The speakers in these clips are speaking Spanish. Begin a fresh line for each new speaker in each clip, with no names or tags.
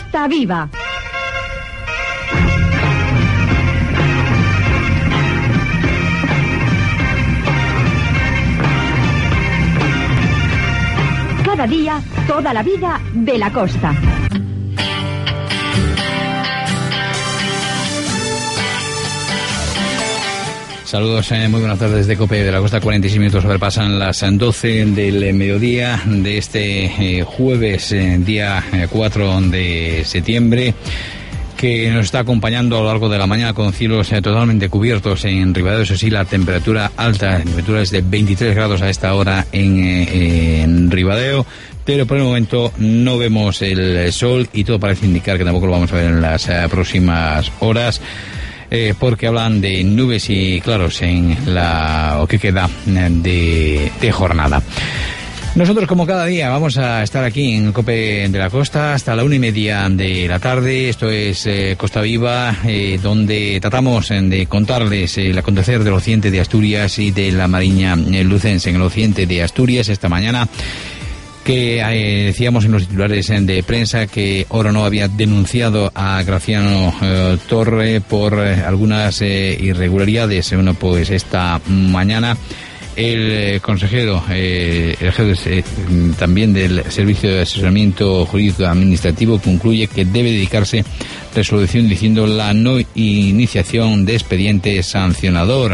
Costa Viva. Cada día, toda la vida de la costa.
Saludos, muy buenas tardes de COPE de la Costa. 46 minutos sobrepasan las 12 del mediodía de este jueves, día 4 de septiembre, que nos está acompañando a lo largo de la mañana con cielos totalmente cubiertos en Ribadeo. Eso sí, la temperatura alta, la temperatura es de 23 grados a esta hora en Ribadeo, pero por el momento no vemos el sol y todo parece indicar que tampoco lo vamos a ver en las próximas horas. Porque hablan de nubes y claros en lo que queda de jornada. Nosotros, como cada día, vamos a estar aquí en COPE de la Costa hasta la 1:30 de la tarde. Esto es Costa Viva, donde tratamos de contarles el acontecer del occidente de Asturias y de la Mariña lucense. En el occidente de Asturias, esta mañana, que decíamos en los titulares de prensa que Orono había denunciado a Graciano Torre por algunas irregularidades. Bueno, pues esta mañana el consejero, el jefe también del Servicio de Asesoramiento Jurídico Administrativo, concluye que debe dedicarse resolución diciendo la no iniciación de expediente sancionador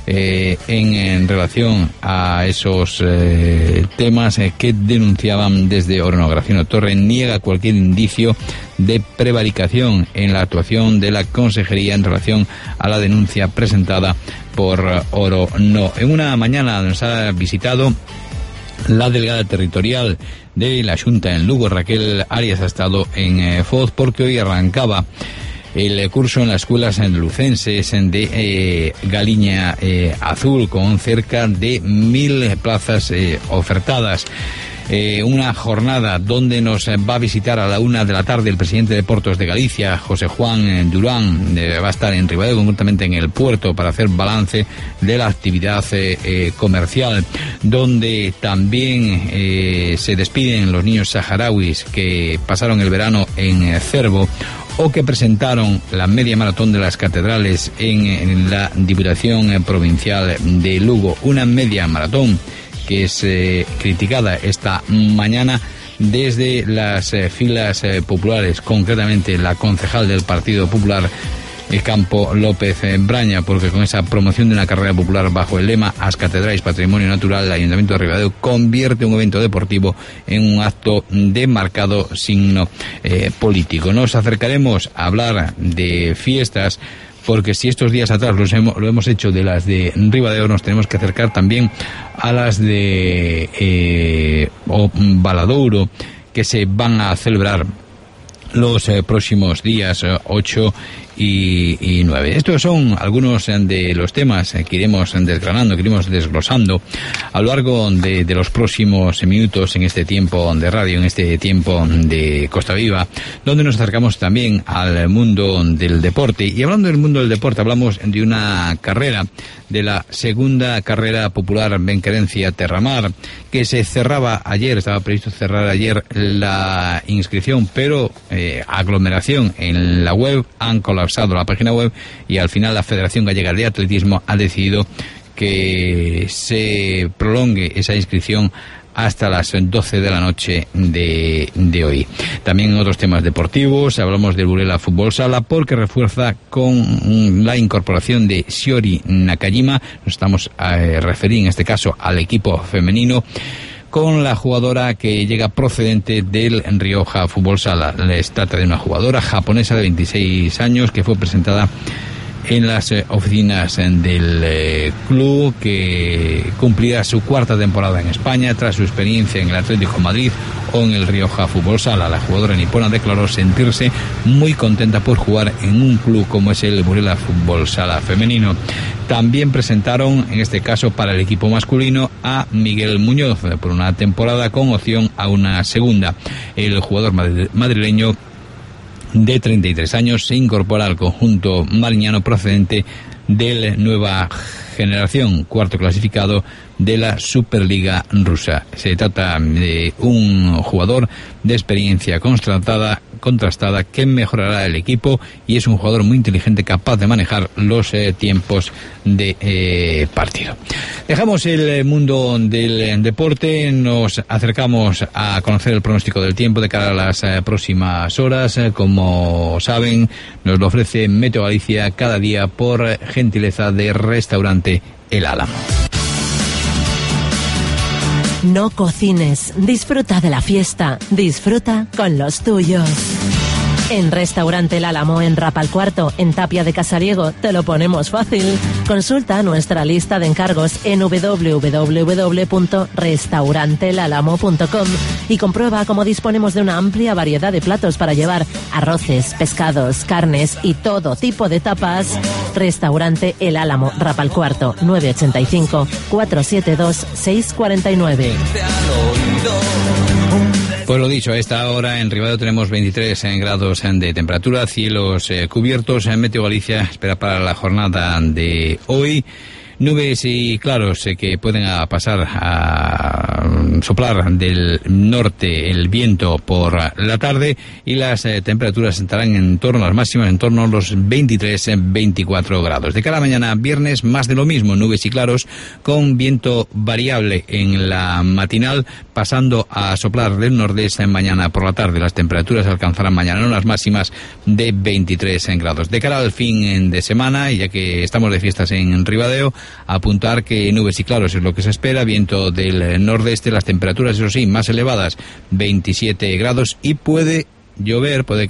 en relación a esos temas que denunciaban desde Orono. Graciano Torre niega cualquier indicio de prevaricación en la actuación de la consejería en relación a la denuncia presentada por Orono. En una mañana nos ha visitado la delegada territorial de la Xunta en Lugo, Raquel Arias, ha estado en Foz porque hoy arrancaba el curso en las escuelas lucenses de Galiña Azul, con cerca de 1.000 plazas ofertadas. Una jornada donde nos va a visitar a la 1 de la tarde el presidente de Portos de Galicia, José Juan Durán. Va a estar en Ribadeo, concretamente en el puerto, para hacer balance de la actividad comercial, donde también se despiden los niños saharauis que pasaron el verano en Cervo, o que presentaron la media maratón de las catedrales en la Diputación Provincial de Lugo. Una media maratón que es criticada esta mañana desde las filas populares, concretamente la concejal del Partido Popular, Campo López Braña, porque con esa promoción de una carrera popular bajo el lema As Catedrais Patrimonio Natural, el Ayuntamiento de Ribadeo convierte un evento deportivo en un acto de marcado signo político. Nos acercaremos a hablar de fiestas, porque si estos días atrás lo hemos hecho de las de Ribadeo, nos tenemos que acercar también a las de Valadouro, que se van a celebrar los próximos días 8 y 9. Estos son algunos de los temas que iremos desgranando, que iremos desglosando a lo largo de los próximos minutos en este tiempo de radio, en este tiempo de Costa Viva, donde nos acercamos también al mundo del deporte. Y hablando del mundo del deporte, hablamos de una carrera, de la segunda carrera popular Benquerencia Terramar, que se cerraba ayer. Estaba previsto cerrar ayer la inscripción, pero aglomeración en la web, han colapsado la página web y al final la Federación Gallega de Atletismo ha decidido que se prolongue esa inscripción hasta las 12 de la noche de hoy. También en otros temas deportivos hablamos del Burela Fútbol Sala, porque refuerza con la incorporación de Shiori Nakajima. Nos estamos a referir en este caso al equipo femenino, con la jugadora que llega procedente del Rioja Fútbol Sala. Les trata de una jugadora japonesa de 26 años que fue presentada en las oficinas del club, que cumplirá su cuarta temporada en España tras su experiencia en el Atlético de Madrid o en el Rioja Fútbol Sala. La jugadora nipona declaró sentirse muy contenta por jugar en un club como es el Burela Fútbol Sala femenino. También presentaron, en este caso para el equipo masculino, a Miguel Muñoz por una temporada con opción a una segunda. El jugador madrileño de 33 años se incorpora al conjunto mariñano procedente del Nueva Generación, cuarto clasificado de la Superliga rusa. Se trata de un jugador de experiencia constatada contrastada que mejorará el equipo y es un jugador muy inteligente, capaz de manejar los tiempos de partido. Dejamos el mundo del deporte, nos acercamos a conocer el pronóstico del tiempo de cara a las próximas horas. Como saben, nos lo ofrece Meteo Galicia cada día por gentileza de Restaurante El Álamo.
No cocines, disfruta de la fiesta, disfruta con los tuyos. En Restaurante El Álamo, en Rapalcuarto, en Tapia de Casariego, te lo ponemos fácil. Consulta nuestra lista de encargos en www.restauranteelalamo.com y comprueba cómo disponemos de una amplia variedad de platos para llevar: arroces, pescados, carnes y todo tipo de tapas. Restaurante El Álamo, Rapalcuarto, 985 472 649.
Pues lo dicho, a esta hora en Ribadeo tenemos 23 grados de temperatura, cielos cubiertos. Meteo Galicia espera para la jornada de hoy nubes y claros que pueden pasar a soplar del norte el viento por la tarde, y las temperaturas estarán en torno a las máximas, en torno a los 23-24 grados. De cara a mañana viernes, más de lo mismo, nubes y claros con viento variable en la matinal, pasando a soplar del nordeste mañana por la tarde. Las temperaturas alcanzarán mañana las máximas de 23 grados. De cara al fin de semana, y ya que estamos de fiestas en Ribadeo, apuntar que nubes y claros es lo que se espera, viento del nordeste, las temperaturas, eso sí, más elevadas, 27 grados, y puede llover, puede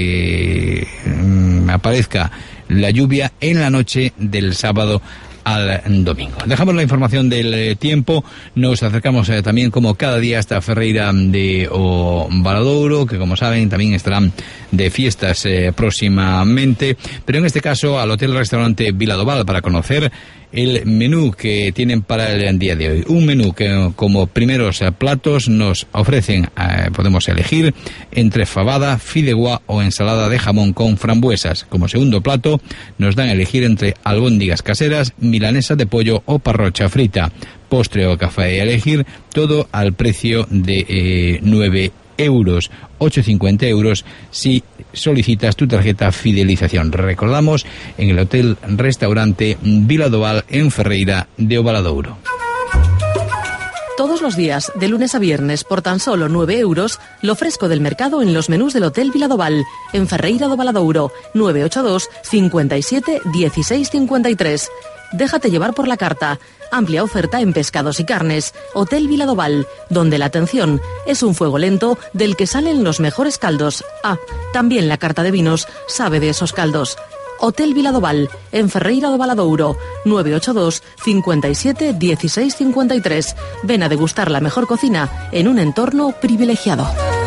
que aparezca la lluvia en la noche del sábado al domingo. Dejamos la información del tiempo, nos acercamos también como cada día hasta Ferreira de Valadouro, que como saben también estarán de fiestas próximamente, pero en este caso al Hotel-Restaurante Viladoval para conocer el menú que tienen para el día de hoy. Un menú que como primeros platos nos ofrecen, podemos elegir entre fabada, fideuá o ensalada de jamón con frambuesas. Como segundo plato nos dan a elegir entre albóndigas caseras, milanesa de pollo o parrocha frita. Postre o café a elegir, todo al precio de 9 euros, 8,50 euros si solicitas tu tarjeta fidelización. Recordamos, en el Hotel Restaurante Viladoval en Ferreira de Valadouro.
Todos los días, de lunes a viernes, por tan solo 9 euros, lo fresco del mercado en los menús del Hotel Viladoval, en Ferreira do Valadouro, 982 57 16 53. Déjate llevar por la carta. Amplia oferta en pescados y carnes. Hotel Viladoval, donde la atención es un fuego lento del que salen los mejores caldos. Ah, también la carta de vinos sabe de esos caldos. Hotel Viladoval, en Ferreira do Valadouro, 982 57 16 53. Ven a degustar la mejor cocina en un entorno privilegiado.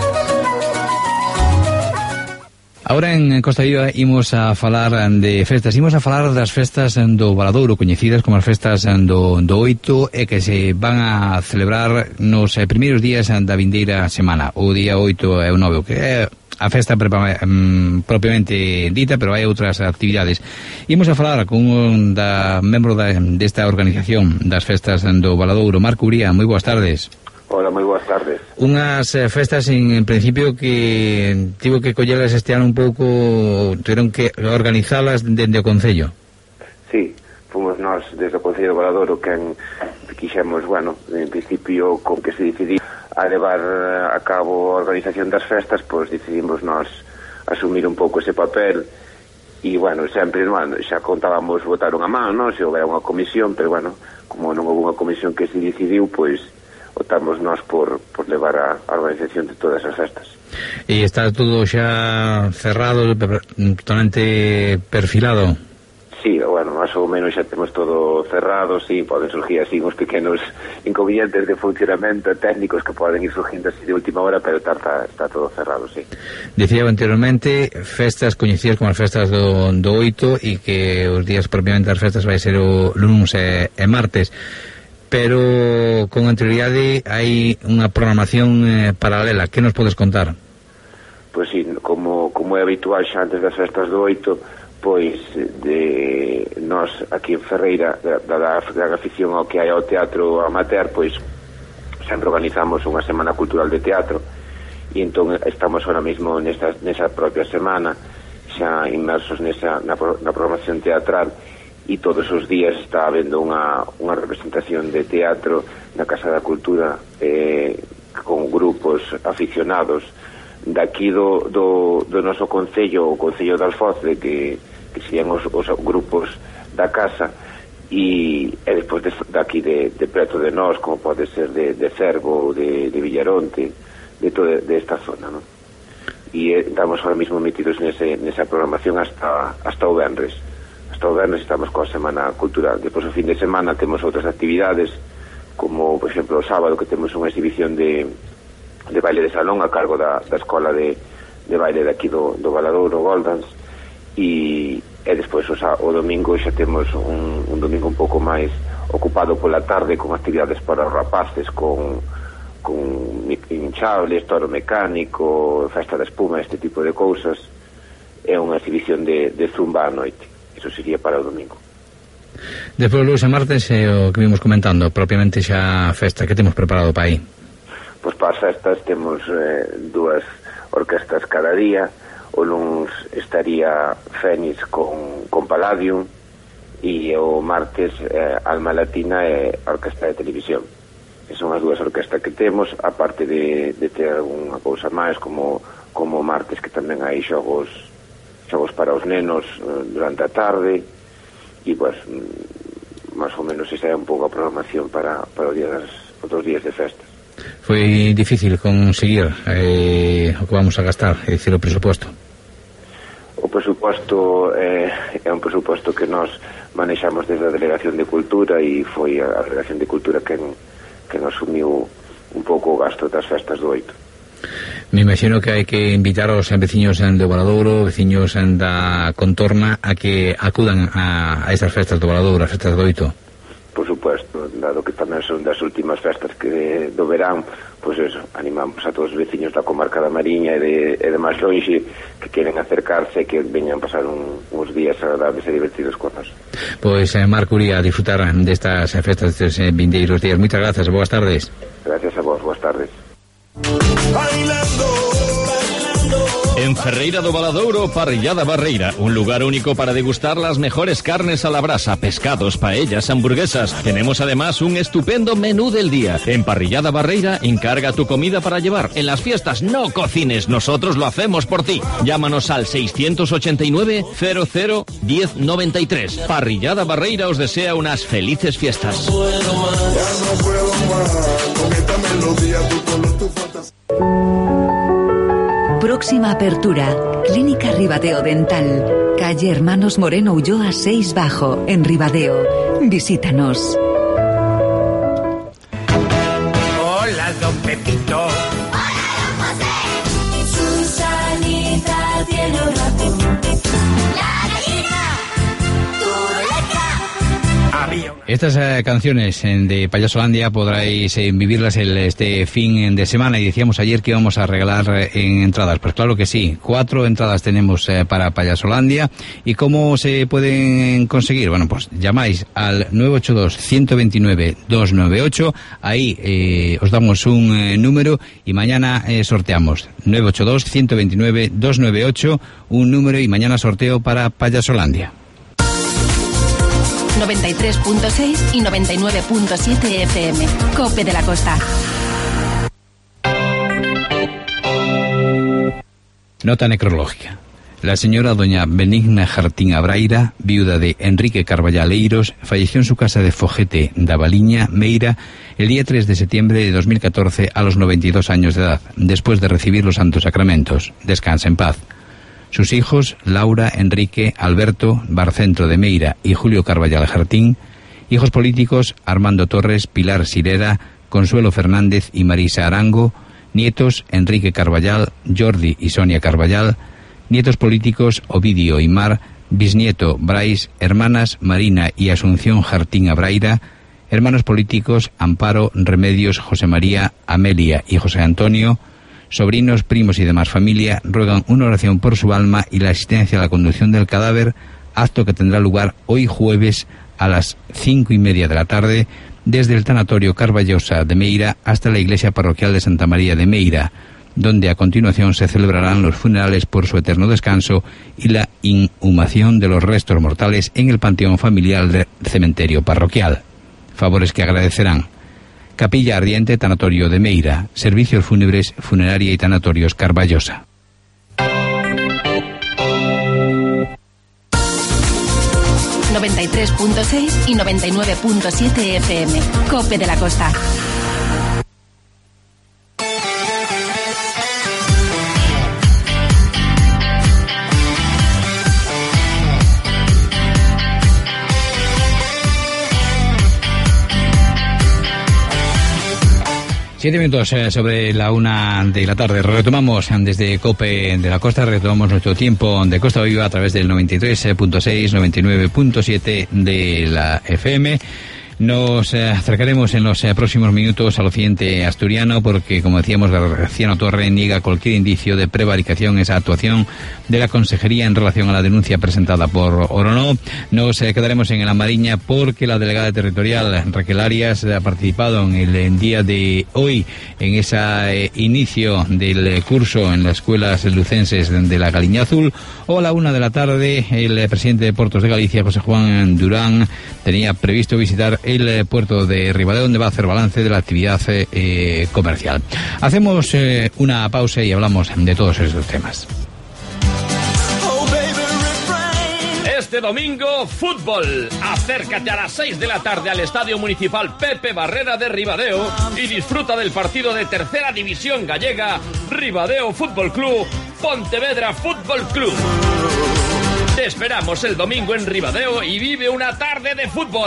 Ahora en Costa Viva imos a falar de festas, imos a falar das festas do Valadouro, coñecidas como as festas do Oito, e que se van a celebrar nos primeiros días da vindeira semana, o día 8 e o 9, que é a festa propiamente dita, pero hai outras actividades. Imos a falar con un membro desta organización das festas do Valadouro, Marco Uría. Moi boas tardes.
Hola, moi boas tardes.
Unhas festas en principio que tivo que collelas este ano un pouco, tiveron que organizalas dende o Concello.
Sí, fomos nós desde o Concello de Valadouro quen quixemos, bueno, en principio con que se decidiu a levar a cabo a organización das festas, pois decidimos nós asumir un pouco ese papel. E, bueno, sempre, bueno, xa contábamos botar unha man, non? Se houbera unha comisión, pero, bueno, como non houve unha comisión que se decidiu, pois optamos nós por levar a organización de todas as festas.
E está todo xa cerrado, totalmente perfilado?
Sí, bueno, máis ou menos xa temos todo cerrado, sí, poden surgir así uns pequenos inconvenientes de funcionamento técnicos que poden ir surgindo así de última hora, pero está todo cerrado, sí.
Decía anteriormente, festas coñecidas como as festas do Oito, e que os días propiamente das festas vai ser o lunes e martes, pero con anterioridade hai unha programación paralela. Que nos podes contar?
Pois sí, como é habitual xa antes das festas do Oito, pois de nós aquí en Ferreira, da afición ao que hai ao teatro amateur, pois sempre organizamos unha semana cultural de teatro, e entón estamos ahora mismo nesa propia semana xa inmersos na programación teatral, e todos os días está habendo unha representación de teatro na Casa da Cultura con grupos aficionados daqui do noso concello, o Concello de Alfoz, que serían os grupos da casa, e despois daqui de preto de nós, como pode ser de Cervo, de Villaronte, de esta zona, non? E estamos ahora mismo metidos nesa programación hasta o venres. Hasta o venres estamos coa Semana Cultural. Depois, o fin de semana, temos outras actividades, como, por exemplo, o sábado, que temos unha exhibición de baile de salón a cargo da escola de baile daqui do Valadouro, Goldans, e despois o domingo xa temos un domingo un pouco máis ocupado pola tarde con actividades para os rapaces, con hinchables, toro mecánico, festa de espuma, este tipo de cousas. É unha exhibición de zumba á noite. Iso sería para o domingo.
Despois, lunes e martes, o que vimos comentando, propiamente xa a festa que temos preparado para aí.
Pois para as festas temos dúas orquestas cada día. O lunes estaría Fénix con Palladium, e o martes Alma Latina e a Orquesta de Televisión. Son as dúas orquestas que temos, aparte de ter alguna cousa máis, como martes, que tamén hai xogos para os nenos durante a tarde, e pues máis ou menos esa é un pouco a programación para outros días de festas.
Foi difícil conseguir o que vamos a gastar, é dicir, o presuposto?
O presuposto é un presuposto que nós manexamos desde a Delegación de Cultura, e foi a Delegación de Cultura que nos asumiu un pouco o gasto das festas do 8.
Me imagino que hai que invitar aos veciños do Valadouro, veciños da contorna, a que acudan a estas festas do Valadouro, as festas do 8.
Por supuesto, dado que tamén son das últimas festas do verán, pois eso, animamos a todos os veciños da comarca da Mariña e de máis longe que queren acercarse e que veñan pasar uns días agradables e divertidos con nós.
Pois, Marco Uría, a disfrutar destas festas, destes vindeiros días. Moitas grazas, boas tardes.
Gracias a vos, boas tardes.
En Ferreira do Valadouro, Parrillada Barreira, un lugar único para degustar las mejores carnes a la brasa, pescados, paellas, hamburguesas. Tenemos además un estupendo menú del día. En Parrillada Barreira, encarga tu comida para llevar. En las fiestas no cocines, nosotros lo hacemos por ti. Llámanos al 689 00 1093. Parrillada Barreira os desea unas felices fiestas.
Próxima apertura, Clínica Ribadeo Dental, calle Hermanos Moreno Ulloa 6 Bajo, en Ribadeo. Visítanos.
Hola, don Pepito.
Hola, don José. Susanita tiene un ratón. La gallina turuleta.
Estas canciones de Payasolandia podráis vivirlas este fin de semana, y decíamos ayer que íbamos a regalar en entradas. Pues claro que sí, 4 entradas tenemos para Payasolandia. ¿Y cómo se pueden conseguir? Bueno, pues llamáis al 982-129-298, ahí os damos un número y mañana sorteamos. 982-129-298, un número, y mañana sorteo para Payasolandia.
93.6 y 99.7 FM. Cope de la Costa.
Nota necrológica. La señora doña Benigna Jartín Abraira, viuda de Enrique Carballal Eiros, falleció en su casa de Fogete, da Valiña, Meira, el día 3 de septiembre de 2014 a los 92 años de edad, después de recibir los santos sacramentos. Descansa en paz. Sus hijos, Laura, Enrique, Alberto, Barcentro de Meira y Julio Carballal Jartín. Hijos políticos, Armando Torres, Pilar Sirera, Consuelo Fernández y Marisa Arango. Nietos, Enrique Carballal, Jordi y Sonia Carballal. Nietos políticos, Ovidio y Mar. Bisnieto, Brais. Hermanas, Marina y Asunción Jartín Abraira. Hermanos políticos, Amparo, Remedios, José María, Amelia y José Antonio. Sobrinos, primos y demás familia ruegan una oración por su alma y la asistencia a la conducción del cadáver, acto que tendrá lugar hoy jueves a las 5:30 de la tarde desde el tanatorio Carballosa de Meira hasta la iglesia parroquial de Santa María de Meira. donde a continuación se celebrarán los funerales por su eterno descanso y la inhumación de los restos mortales en el panteón familiar del cementerio parroquial. Favores que agradecerán: Capilla Ardiente, Tanatorio de Meira, Servicios Fúnebres, Funeraria y Tanatorios Carballosa.
...93.6 y 99.7 FM. COPE de la Costa.
7 minutos sobre la 1 de la tarde. Retomamos desde COPE de la Costa, retomamos nuestro tiempo de Costa Viva a través del 93.6, 99.7 de la FM. Nos acercaremos en los próximos minutos al occidente asturiano porque, como decíamos, Graciano Torre niega cualquier indicio de prevaricación esa actuación de la Consejería en relación a la denuncia presentada por Orono. Nos quedaremos en La Mariña porque la delegada territorial Raquel Arias ha participado en el día de hoy en ese inicio del curso en las escuelas lucenses de la Galiña Azul. O a la 1 de la tarde el presidente de Puertos de Galicia, José Juan Durán, tenía previsto visitar el puerto de Ribadeo, donde va a hacer balance de la actividad comercial. Hacemos una pausa y hablamos de todos esos temas.
Este domingo, fútbol. Acércate a las 6 de la tarde al Estadio Municipal Pepe Barrera de Ribadeo y disfruta del partido de Tercera División Gallega, Ribadeo Fútbol Club, Pontevedra Fútbol Club. Te esperamos el domingo en Ribadeo y vive una tarde de fútbol.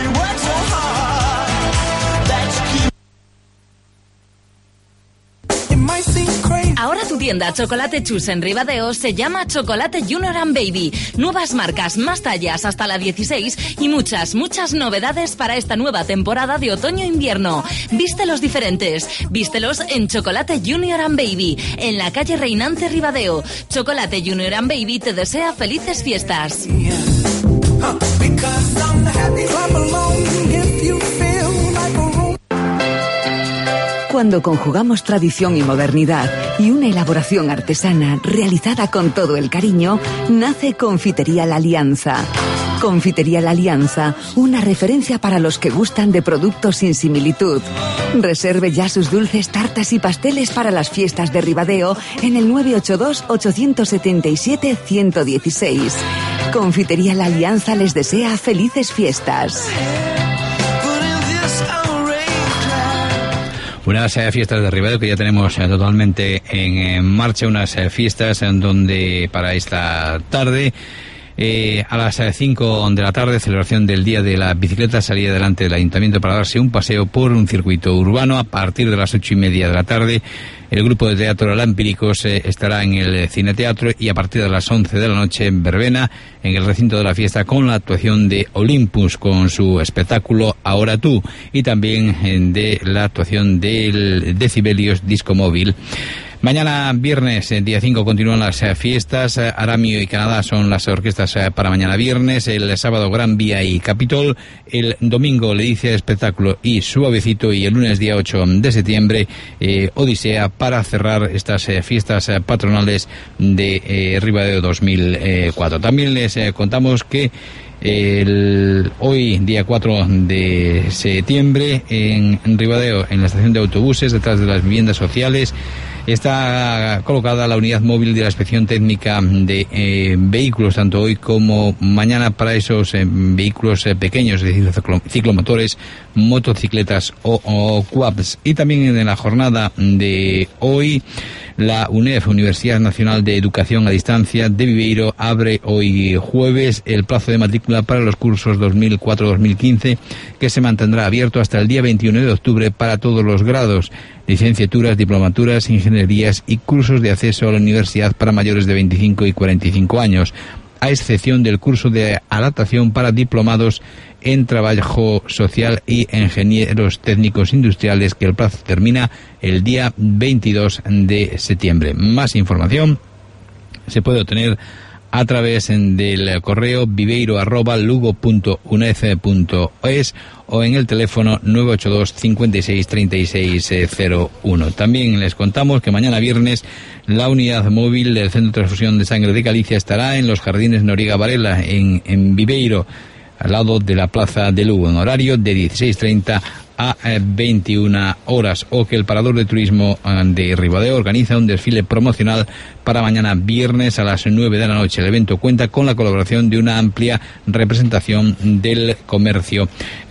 Ahora tu tienda Chocolate Chus en Ribadeo se llama Chocolate Junior and Baby. Nuevas marcas, más tallas hasta la 16 y muchas novedades para esta nueva temporada de otoño-invierno. Vístelos diferentes. Vístelos en Chocolate Junior and Baby, en la calle Reinante Ribadeo. Chocolate Junior and Baby te desea felices fiestas.
Cuando conjugamos tradición y modernidad y una elaboración artesana realizada con todo el cariño, nace Confitería La Alianza. Confitería La Alianza, una referencia para los que gustan de productos sin similitud. Reserve ya sus dulces, tartas y pasteles para las fiestas de Ribadeo en el 982-877-116. Confitería La Alianza les desea felices fiestas.
Unas fiestas de Ribadeo que ya tenemos totalmente en marcha, unas fiestas en donde para esta tarde a las 5 de la tarde, celebración del Día de la Bicicleta, salida delante del Ayuntamiento para darse un paseo por un circuito urbano. A partir de las 8:30 de la tarde, el grupo de teatro Lampíricos estará en el Cineteatro y a partir de las 11 de la noche en verbena, en el recinto de la fiesta, con la actuación de Olympus con su espectáculo Ahora Tú y también de la actuación del Decibelios Disco Móvil. Mañana viernes, día 5, continúan las fiestas. Aramio y Canadá son las orquestas para mañana viernes. El sábado Gran Vía y Capitol. El domingo Ledicia Espectáculo y Suavecito. Y el lunes, día 8 de septiembre, Odisea, para cerrar estas fiestas patronales de Ribadeo 2004. También les contamos que hoy, día 4 de septiembre, en Ribadeo, en la estación de autobuses, detrás de las viviendas sociales, está colocada la unidad móvil de la inspección técnica de vehículos, tanto hoy como mañana, para esos vehículos pequeños, es decir, ciclomotores, motocicletas o quads. Y también en la jornada de hoy, la UNEF, Universidad Nacional de Educación a Distancia de Viveiro, abre hoy jueves el plazo de matrícula para los cursos 2004-2015, que se mantendrá abierto hasta el día 21 de octubre para todos los grados, licenciaturas, diplomaturas, ingenierías y cursos de acceso a la universidad para mayores de 25 y 45 años, a excepción del curso de adaptación para diplomados en trabajo social y ingenieros técnicos industriales, que el plazo termina el día 22 de septiembre. Más información se puede obtener a través del correo viveiro@lugo.unef.es o en el teléfono 982 56 36 01. También les contamos que mañana viernes la unidad móvil del Centro de Transfusión de Sangre de Galicia estará en los Jardines Noriega Varela, en Viveiro, al lado de la Plaza de Lugo, en horario de 16:30 a 21 horas, o que el Parador de Turismo de Ribadeo organiza un desfile promocional para mañana viernes a las 9 de la noche. El evento cuenta con la colaboración de una amplia representación del comercio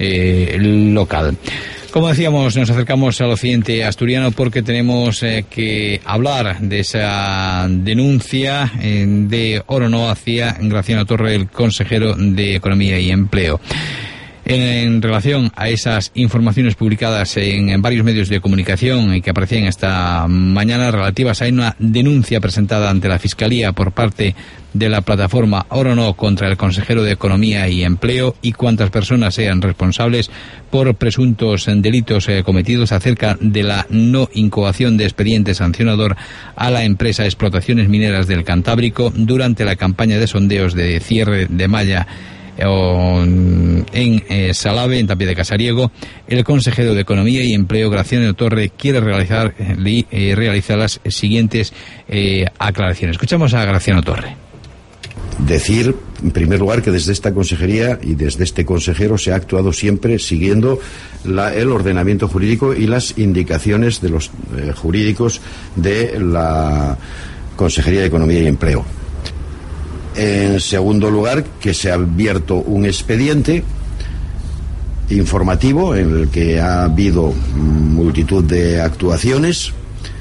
local. Como decíamos, nos acercamos al occidente asturiano porque tenemos que hablar de esa denuncia de Orono hacia Graciano Torre, el consejero de Economía y Empleo. En relación a esas informaciones publicadas en varios medios de comunicación y que aparecían esta mañana relativas a una denuncia presentada ante la Fiscalía por parte de la plataforma Orono contra el consejero de Economía y Empleo y cuantas personas sean responsables por presuntos delitos cometidos acerca de la no incoación de expediente sancionador a la empresa Explotaciones Mineras del Cantábrico durante la campaña de sondeos de cierre de malla en Salave, en Tapia de Casariego. El consejero de Economía y Empleo, Graciano Torre, quiere realizar las siguientes aclaraciones. Escuchamos a Graciano Torre.
Decir, en primer lugar, que desde esta consejería y desde este consejero se ha actuado siempre siguiendo el ordenamiento jurídico y las indicaciones de los jurídicos de la Consejería de Economía y Empleo. En segundo lugar, que se ha abierto un expediente informativo en el que ha habido multitud de actuaciones,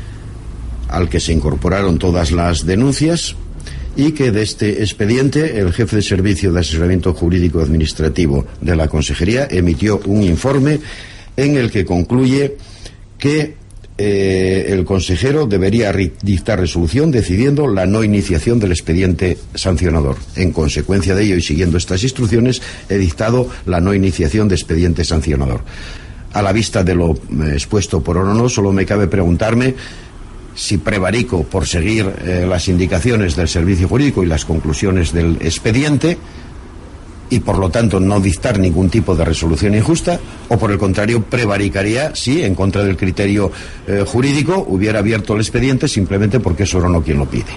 al que se incorporaron todas las denuncias, y que de este expediente el jefe de servicio de asesoramiento jurídico administrativo de la Consejería emitió un informe en el que concluye que el consejero debería dictar resolución decidiendo la no iniciación del expediente sancionador. En consecuencia de ello y siguiendo estas instrucciones, he dictado la no iniciación de expediente sancionador. A la vista de lo expuesto por Orono, solo me cabe preguntarme si prevarico por seguir las indicaciones del servicio jurídico y las conclusiones del expediente y por lo tanto no dictar ningún tipo de resolución injusta, o por el contrario prevaricaría si en contra del criterio jurídico hubiera abierto el expediente simplemente porque es Orono quien lo pide.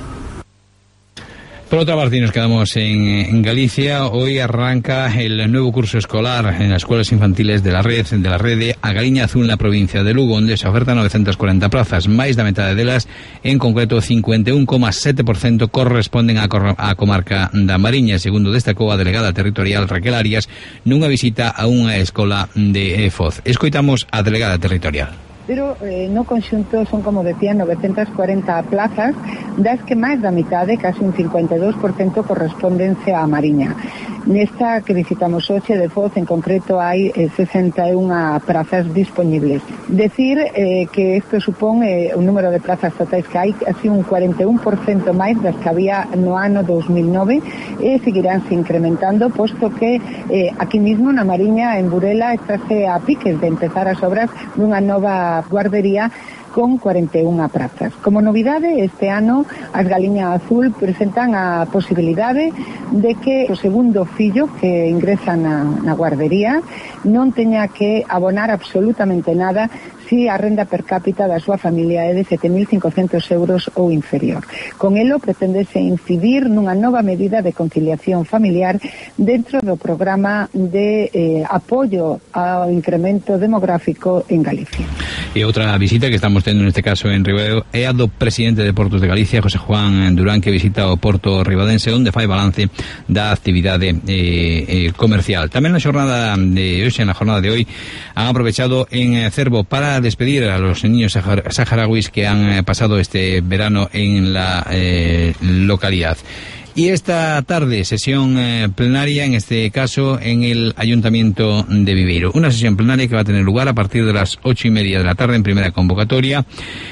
Por otra parte, nos quedamos en Galicia. Hoy arranca el nuevo curso escolar en las escuelas infantiles de la red de A Galiña Azul na provincia de Lugo, onde se ofertan 940 plazas. Máis da metade delas, en concreto 51,7%, corresponden á comarca da Mariña, segundo destacou a delegada territorial Raquel Arias nunha visita a unha escola de Foz. Escoitamos a delegada territorial.
Pero no conxunto son, como decía, 940 plazas, das que máis da mitade, casi un 52%, correspondense á Mariña. Nesta que visitamos hoxe de Foz, en concreto, hai 61 prazas disponibles. Decir que isto supón un número de plazas totais que hai así un 41% máis das que había no ano 2009 e seguiránse incrementando, posto que aquí mismo na Mariña, en Burela, estáse a piques de empezar as obras dunha nova guardería con 41 prazas. Como novidade, este ano as Galiña Azul presentan a posibilidade de que o segundo fillo que ingresa na guardería non teña que abonar absolutamente nada si a renda per cápita da súa familia é de 7.500 euros ou inferior. Con elo pretendese incidir nunha nova medida de conciliación familiar dentro do programa de apoio ao incremento demográfico en Galicia.
E outra visita que estamos tendo neste caso en Ribadeo é a do presidente de Portos de Galicia, José Juan Durán, que visita o Porto Ribadense, onde fai balance da actividade comercial. Tamén na jornada de hoy han aprovechado en Cervo para despedir a los niños saharauis que han pasado este verano en la localidad. Y esta tarde, sesión plenaria, en este caso en el Ayuntamiento de Viveiro. Una sesión plenaria que va a tener lugar a partir de las 8:30 de la tarde en primera convocatoria,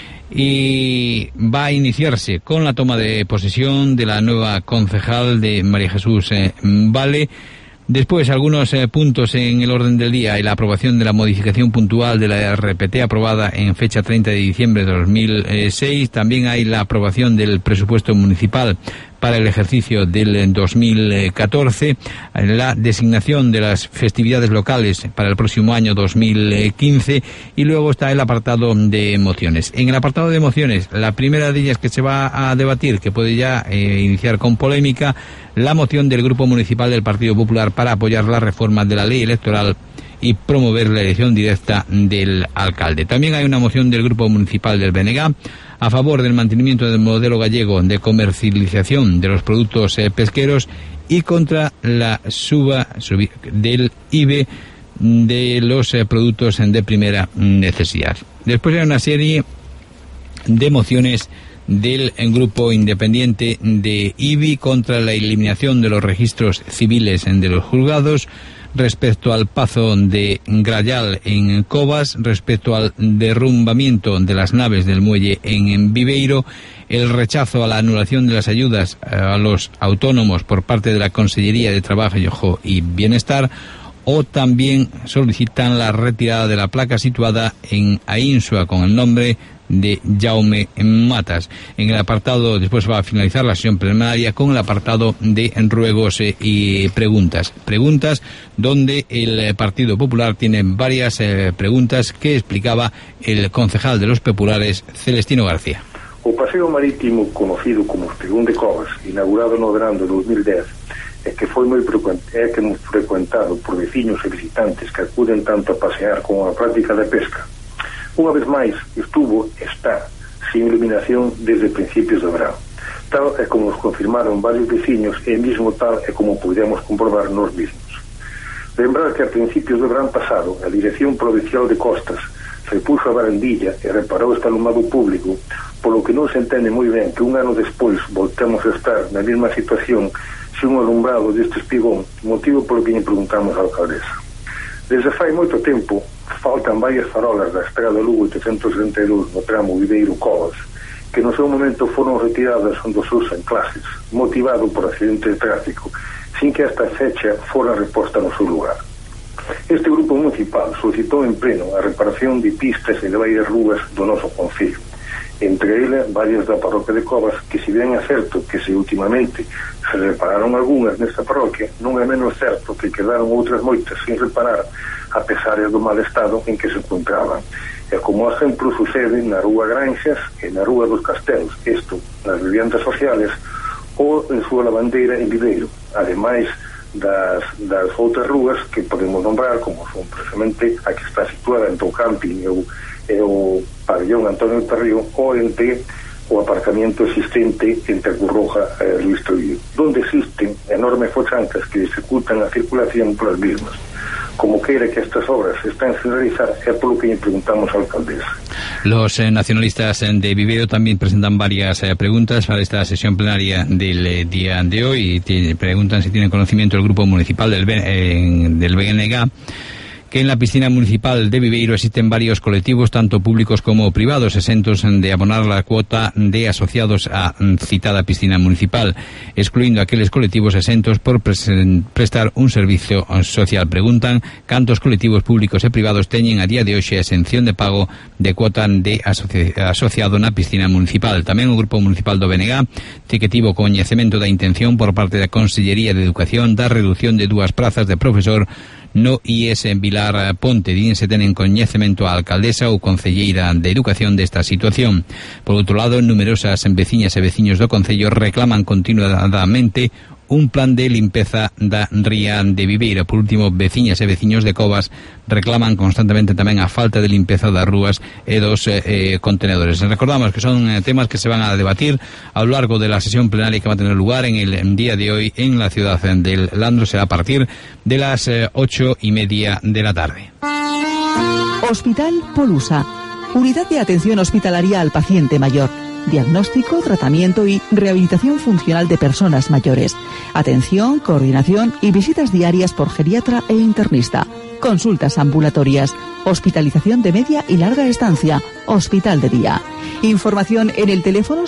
y va a iniciarse con la toma de posesión de la nueva concejal de María Jesús Vale. Después, algunos puntos en el orden del día y la aprobación de la modificación puntual de la RPT aprobada en fecha 30 de diciembre de 2006. También hay la aprobación del presupuesto municipal para el ejercicio del 2014, la designación de las festividades locales para el próximo año 2015 y luego está el apartado de mociones. En el apartado de mociones, la primera de ellas que se va a debatir, que puede ya iniciar con polémica, la moción del Grupo Municipal del Partido Popular para apoyar la reforma de la ley electoral y promover la elección directa del alcalde. También hay una moción del Grupo Municipal del BNG a favor del mantenimiento del modelo gallego de comercialización de los productos pesqueros y contra la suba del IBE de los productos de primera necesidad. Después hay una serie de mociones del Grupo Independiente de IBI contra la eliminación de los registros civiles de los juzgados, respecto al pazo de Grallal en Covas, respecto al derrumbamiento de las naves del muelle en Viveiro, el rechazo a la anulación de las ayudas a los autónomos por parte de la Consellería de Trabajo y Bienestar, o también solicitan la retirada de la placa situada en Ainsua con el nombre de Jaume Matas. En el apartado, después va a finalizar la sesión plenaria con el apartado de ruegos y preguntas. Preguntas donde el Partido Popular tiene varias preguntas que explicaba el concejal de los populares, Celestino García.
O paseo marítimo conocido como Espigón de Covas, inaugurado no verano de 2010, que foi moi frecuentado por veciños e visitantes que acuden tanto a pasear como a práctica de pesca. Unha vez máis está sin iluminación desde principios de verán. Tal é como nos confirmaron varios veciños e mesmo tal é como podemos comprobar nos mismos. Lembrar que a principios de verán pasado a Dirección Provincial de Costas se puxo a barandilla e reparou este alumado público, polo que non se entende moi ben que un ano despois voltemos a estar na mesma situación sin un alumbrado deste espigón, motivo polo que lle preguntamos á alcaldesa. Desde fai moito tempo faltan varias farolas da Estrada Lugo 862 no tramo Viveiro-Covas, que no seu momento foron retiradas onde se usan clases, motivado por accidente de tráfico, sin que esta fecha fora reposta no seu lugar. Este grupo municipal solicitou en pleno a reparación de pistas e de varias rúas do noso concello, entre elas varias da parroquia de Covas, que si ben é certo que se últimamente se repararon algunhas nesta parroquia, non é menos certo que quedaron outras moitas sin reparar, a pesar do mal estado en que se encontraban. E como exemplo sucede na Rúa Granxas e na Rúa dos Castelos, isto nas viviendas sociales, ou en súa lavandeira en Viveiro, ademais das outras rúas que podemos nombrar, como son precisamente a que está situada entre o camping e o pabellón Antonio Tarrío, ou entre o aparcamiento existente entre Curroja e Luís Troillo, donde existen enormes fochancas que dificultan a circulación polas mismas. Como queira que estas obras están sin realizar, é polo que lle preguntamos á alcaldesa.
Los nacionalistas de Viveiro también presentan varias preguntas para esta sesión plenaria del día de hoy y preguntan si tienen conocimiento el Grupo Municipal del BNG que en la piscina municipal de Viveiro existen varios colectivos, tanto públicos como privados, exentos de abonar la cuota de asociados a citada piscina municipal, excluyendo aquellos colectivos exentos por prestar un servicio social. Preguntan cantos colectivos públicos e privados teñen a día de hoxe a exención de pago de cuota de asociado na piscina municipal. Tamén o Grupo Municipal do BNG ten que tivo coñecemento da intención por parte da Consellería de Educación da reducción de 2 prazas de profesor no IES en Vilar Ponte. Din se ten en coñecemento a alcaldesa ou concelleira de Educación desta situación. Por outro lado, numerosas veciñas e veciños do concello reclaman continuadamente un plan de limpeza da ría de Viveiro. Por último, veciñas e veciños de Covas reclaman constantemente tamén a falta de limpeza das rúas e dos contenedores. Recordamos que son temas que se van a debatir a lo largo de la sesión plenaria que va a tener lugar en el día de hoy en la ciudad del Landro. Será a partir de las 8:30 de la tarde.
Hospital Polusa, unidad de atención hospitalaria al paciente mayor. Diagnóstico, tratamiento y rehabilitación funcional de personas mayores. Atención, coordinación y visitas diarias por geriatra e internista. Consultas ambulatorias. Hospitalización de media y larga estancia. Hospital de día. Información en el teléfono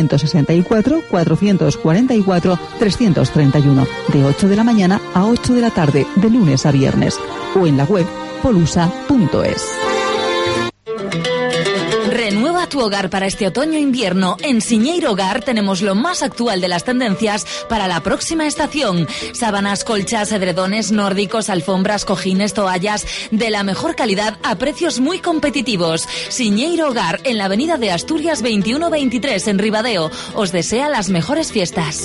664-444-331. De 8 de la mañana a 8 de la tarde, de lunes a viernes. O en la web polusa.es.
Renueva
tu hogar para este otoño-invierno. En Siñeiro Hogar tenemos lo más actual de las tendencias para la próxima estación. Sábanas, colchas, edredones nórdicos, alfombras, cojines, toallas de la mejor calidad a precios muy competitivos. Siñeiro Hogar, en la avenida de Asturias 21-23 en Ribadeo. Os desea las mejores fiestas.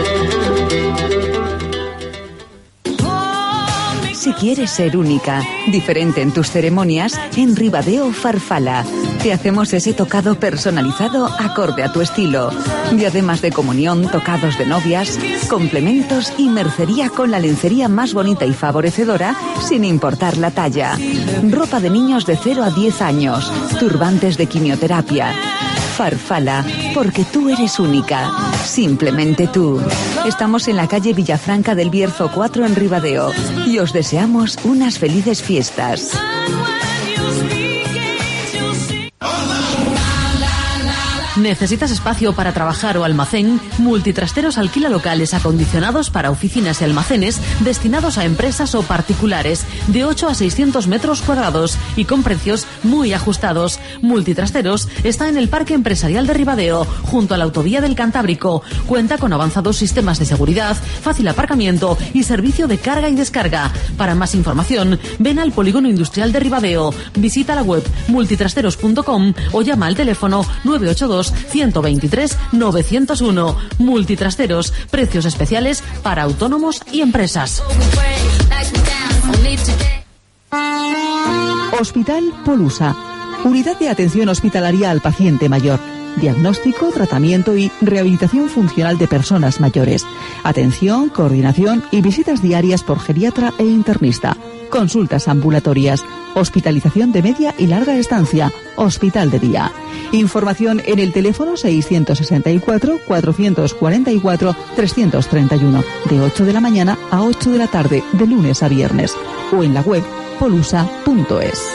Si quieres ser única, diferente en tus ceremonias, en Ribadeo Farfala. Te hacemos ese tocado personalizado acorde a tu estilo. Diademas de comunión, tocados de novias, complementos y mercería con la lencería más bonita y favorecedora, sin importar la talla. Ropa de niños de 0 a 10 años, turbantes de quimioterapia. Farfala, porque tú eres única. Simplemente tú. Estamos en la calle Villafranca del Bierzo 4 en Ribadeo y os deseamos unas felices fiestas.
¿Necesitas espacio para trabajar o almacén? Multitrasteros alquila locales acondicionados para oficinas y almacenes destinados a empresas o particulares de 8 a 600 metros cuadrados y con precios muy ajustados. Multitrasteros está en el Parque Empresarial de Ribadeo, junto a la autovía del Cantábrico. Cuenta con avanzados sistemas de seguridad, fácil aparcamiento y servicio de carga y descarga. Para más información, ven al Polígono Industrial de Ribadeo. Visita la web multitrasteros.com o llama al teléfono 982-123-901. Multitrasteros, precios especiales para autónomos y empresas.
Hospital Polusa. Unidad de atención hospitalaria al paciente mayor. Diagnóstico, tratamiento y rehabilitación funcional de personas mayores. Atención, coordinación y visitas diarias por geriatra e internista. Consultas ambulatorias. Hospitalización de media y larga estancia. Hospital de día. Información en el teléfono 664 444 331 de 8 de la mañana a 8 de la tarde de lunes a viernes o en la web polusa.es.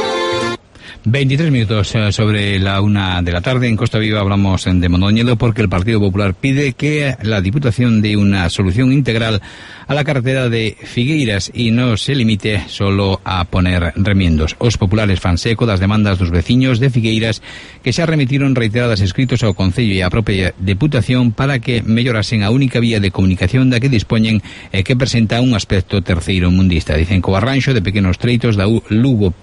23 minutos sobre la 1 de la tarde. En Costa Viva hablamos de Mondoñedo porque el Partido Popular pide que la Diputación dé una solución integral a la carretera de Figueiras y no se limite solo a poner remiendos. Os populares fan seco das demandas dos veciños de Figueiras que xa remitiron reiteradas escritos ao Concello e á propia Deputación para que mellorasen a única vía de comunicación da que dispoñen e que presenta un aspecto terceiro mundista. Dicen que o arranxo de pequenos treitos da Lugo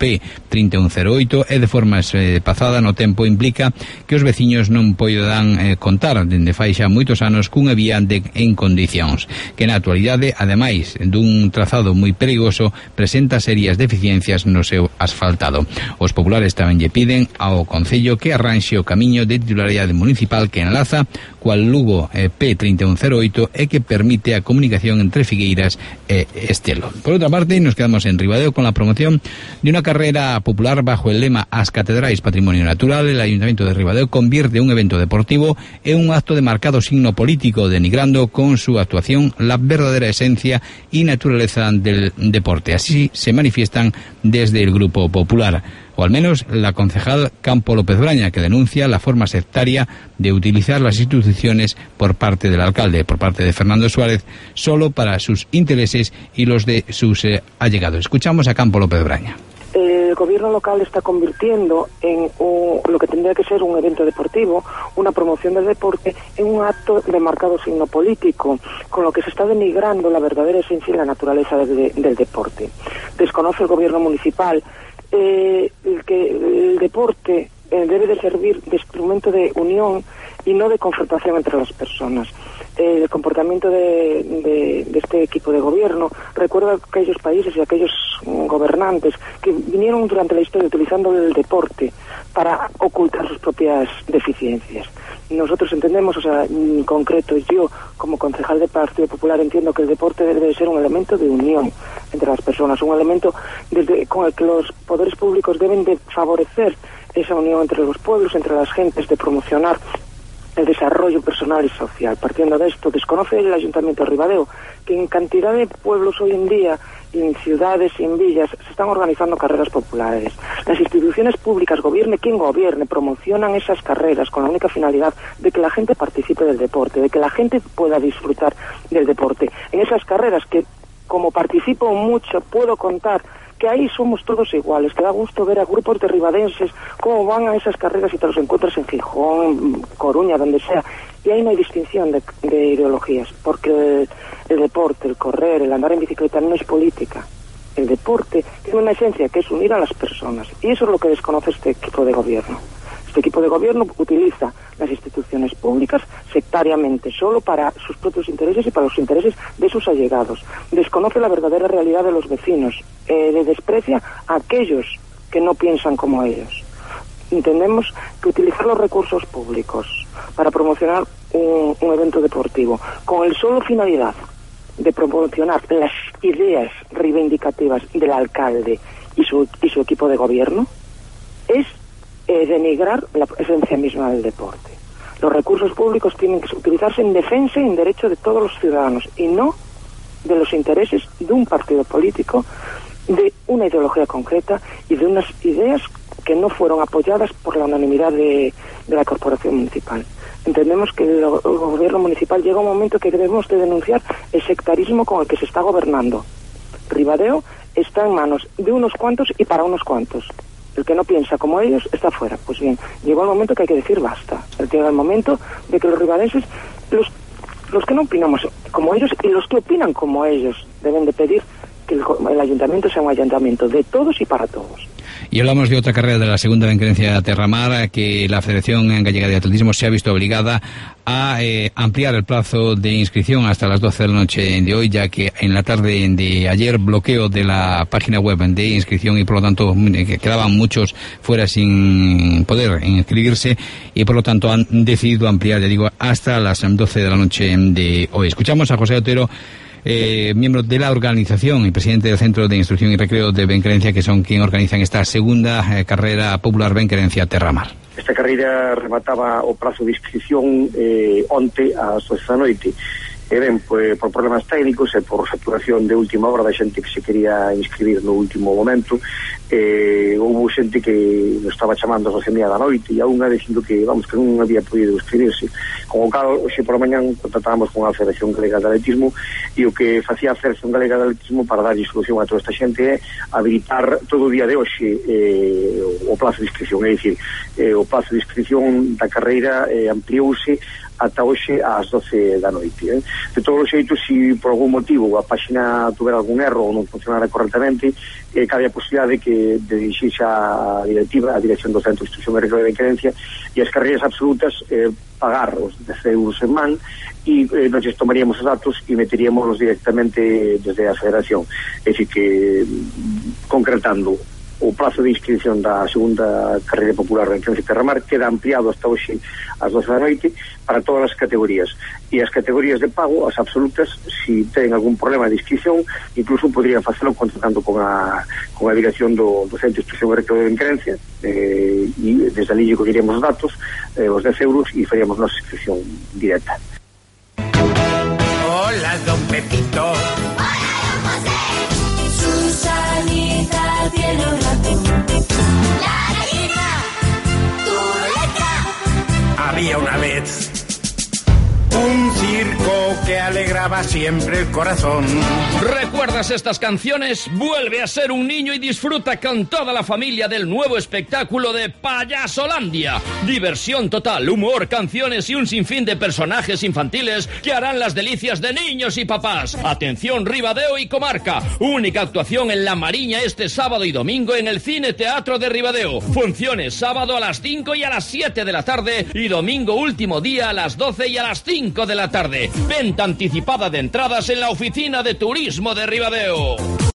P3108 e de forma pasada no tempo implica que os veciños non poidan contar dende fai xa moitos anos cunha vía en condicións, que na actualidade, ademais dun trazado moi perigoso, presenta serias deficiencias no seu asfaltado. Os populares tamén lle piden ao Concello que arranxe o camiño de titularidade municipal que enlaza cual Lugo P3108 e que permite a comunicación entre Figueiras e Estelo. Por outra parte, nos quedamos en Ribadeo con la promoción de unha carrera popular bajo el lema As Catedrais Patrimonio Natural. El Ayuntamiento de Ribadeo convierte un evento deportivo en un acto de marcado signo político, denigrando con su actuación la verdadera esencia y naturaleza del deporte. Así se manifiestan desde el Grupo Popular, o al menos la concejal Campo López Braña, que denuncia la forma sectaria de utilizar las instituciones por parte del alcalde, por parte de Fernando Suárez, solo para sus intereses y los de sus allegados. Escuchamos a Campo López Braña.
El gobierno local está convirtiendo en lo que tendría que ser un evento deportivo, una promoción del deporte, en un acto de marcado signo político, con lo que se está denigrando la verdadera esencia y la naturaleza del deporte. Desconoce el gobierno municipal que el deporte debe de servir de instrumento de unión y no de confrontación entre las personas. El comportamiento de este equipo de gobierno recuerda a aquellos países y a aquellos gobernantes que vinieron durante la historia utilizando el deporte para ocultar sus propias deficiencias. Nosotros entendemos, en concreto yo como concejal del Partido Popular entiendo que el deporte debe de ser un elemento de unión entre las personas, un elemento con el que los poderes públicos deben de favorecer esa unión entre los pueblos, entre las gentes, de promocionar el desarrollo personal y social. Partiendo de esto, desconoce el Ayuntamiento de Ribadeo que en cantidad de pueblos hoy en día, en ciudades y en villas, se están organizando carreras populares. Las instituciones públicas, gobierne quien gobierne, promocionan esas carreras con la única finalidad de que la gente participe del deporte, de que la gente pueda disfrutar del deporte. En esas carreras que, como participo mucho, puedo contar que ahí somos todos iguales, que da gusto ver a grupos de ribadenses cómo van a esas carreras y te los encuentras en Gijón, en Coruña, donde sea, y ahí no hay distinción de ideologías, porque el deporte, el correr, el andar en bicicleta no es política. El deporte tiene una esencia que es unir a las personas, y eso es lo que desconoce este equipo de gobierno. Este equipo de gobierno utiliza las instituciones públicas sectariamente, solo para sus propios intereses y para los intereses de sus allegados. Desconoce la verdadera realidad de los vecinos, desprecia a aquellos que no piensan como ellos. Entendemos que utilizar los recursos públicos para promocionar un evento deportivo con el solo finalidad de promocionar las ideas reivindicativas del alcalde y su equipo de gobierno es denigrar la esencia misma del deporte. Los recursos públicos tienen que utilizarse en defensa y en derecho de todos los ciudadanos y no de los intereses de un partido político, de una ideología concreta y de unas ideas que no fueron apoyadas por la unanimidad de la corporación municipal. Entendemos que el gobierno municipal llega un momento que debemos de denunciar el sectarismo con el que se está gobernando. Ribadeo está en manos de unos cuantos y para unos cuantos. El que no piensa como ellos está fuera. Pues bien, llegó el momento que hay que decir basta. Llega el momento de que los ribadenses, los que no opinamos como ellos y los que opinan como ellos, deben de pedir que el ayuntamiento sea un ayuntamiento de todos y para todos.
Y hablamos de otra carrera de la segunda Benquerencia Terramar, que la Federación Gallega de Atletismo se ha visto obligada a ampliar el plazo de inscripción hasta las 12 de la noche de hoy, ya que en la tarde de ayer bloqueo de la página web de inscripción y por lo tanto quedaban muchos fuera sin poder inscribirse y por lo tanto han decidido ampliar, ya digo, hasta las 12 de la noche de hoy. Escuchamos a José Otero, miembro de la organización y presidente del Centro de Instrucción y Recreo de Benquerencia, que son quien organizan esta segunda carrera popular Benquerencia Terramar.
Esta carreira remataba o prazo de inscripción onte ás 12 da noite. E ben, pues, por problemas técnicos e por saturación de última hora da xente que se quería inscribir no último momento, houve xente que nos estaba chamando ás 12:30 da noite e a unha dicindo que, vamos, que non había podido inscribirse. Con o cal, hoxe por a mañán contactábamos con a Federación Galega de Atletismo e o que facía a Federación Galega de Atletismo para dar solución a toda esta xente é habilitar todo o día de hoxe o plazo de inscripción, é dicir, o plazo de inscripción da carreira ampliouse ata hoxe ás 12 da noite. De todos os xeitos, se por algún motivo a páxina tuvera algún erro ou non funcionara correctamente, cabe a posibilidade de dirixirse a directiva, a dirección do Centro de Instrucción e Recreo de Benquerencia e as carreiras absolutas pagar os 10 euros en man e nos tomaríamos os datos e meteríamos directamente desde a Federación. É dicir que, concretando, o plazo de inscripción da segunda carreira popular de Benquerencia Terramar queda ampliado hasta hoxe ás 12 da noite para todas as categorías. E as categorías de pago, as absolutas, se ten algún problema de inscripción, incluso podrían facelo contratando con a dirección do Centro de Instrucción e Recreo de Benquerencia e desde ali lle colleríamos os datos, os 10 euros e faríamos nosa inscripción directa.
Hola, don Pepito.
Hola, don José. Susanita tiene un ratón. La gallina, tu letra.
Había una vez un circo que alegraba siempre el corazón.
¿Recuerdas estas canciones? Vuelve a ser un niño y disfruta con toda la familia del nuevo espectáculo de Payasolandia. Diversión total, humor, canciones y un sinfín de personajes infantiles que harán las delicias de niños y papás. Atención, Ribadeo y comarca. Única actuación en La Mariña este sábado y domingo en el Cine Teatro de Ribadeo. Funciones sábado a las 5 y a las 7 de la tarde y domingo último día a las 12 y a las 5 de la tarde. Venta anticipada de entradas en la oficina de turismo de Ribadeo.